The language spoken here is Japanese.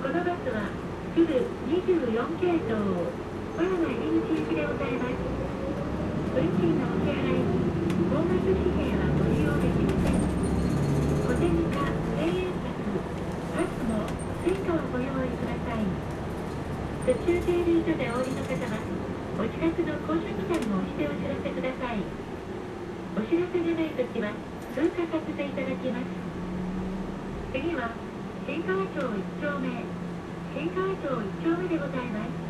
このバスはすぐ24系統小山入り口行きでございます。運賃のお支払いに高額紙幣はご利用できません。小銭か千円札、パスもスイカをご用意ください。途中停留所でお降りの方はお近くの降車ボタンを押してお知らせください。お知らせがないときは通過させていただきます。次は新川町1丁目、新川町1丁目でございます。